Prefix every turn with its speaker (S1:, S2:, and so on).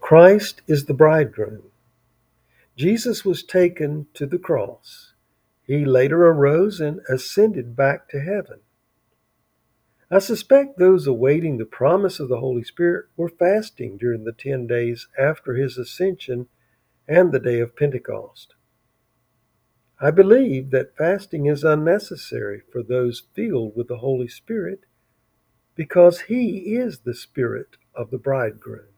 S1: Christ is the bridegroom. Jesus was taken to the cross. He later arose and ascended back to heaven. I suspect those awaiting the promise of the Holy Spirit were fasting during the 10 days after his ascension and the day of Pentecost. I believe that fasting is unnecessary for those filled with the Holy Spirit because he is the Spirit of the bridegroom.